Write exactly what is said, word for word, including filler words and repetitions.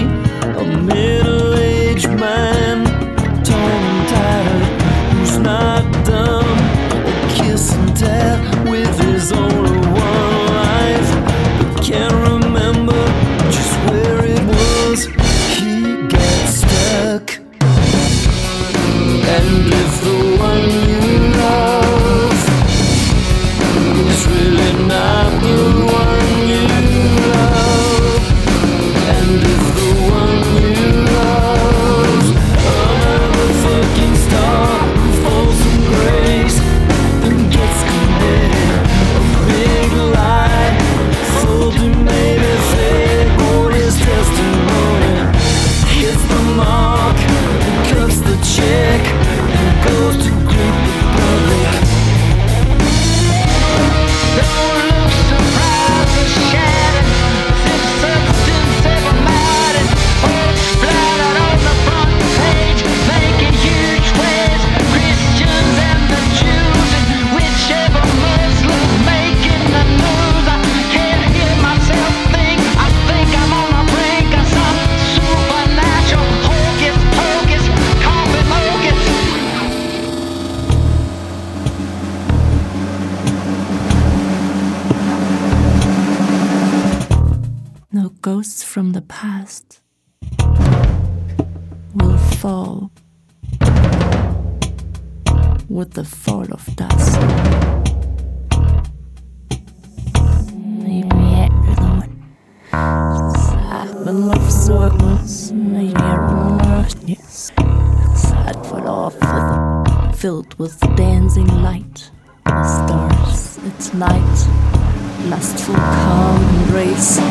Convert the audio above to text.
a middle-aged man, torn and tattered, who's not dumb, or kiss and tell with his only one life, but can't remember just where it was. He gets stuck. And if the one you love is really not the one you love, and if the one you love's another fucking star who falls from grace and gets committed, a big lie, folded maybe fake, or his testimony hits the mark, cuts the check, and goes to greet the public. Don't look surprised or shattered. This substance ever mattered. All splattered on the front page, making huge waves. Christians and the Jews, and whichever Muslim making the news. I can't hear myself think. I think I'm on the brink of some supernatural hocus pocus, coffee mocus. No ghosts from the past will fall with the fall of dust. Maybe everyone happened of circles, maybe everyone yes, side full of with, filled with dancing light. The stars, it's night, lustful calm embrace.